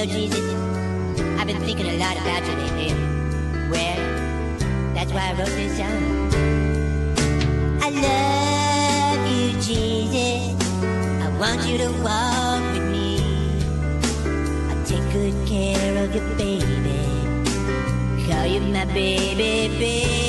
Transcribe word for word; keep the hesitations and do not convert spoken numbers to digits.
know, Jesus, I've been thinking a lot about you lately. Well, that's why I wrote this song. I love you, Jesus. I want you to walk with me. I'll take good care of you, baby. Call you my baby, baby.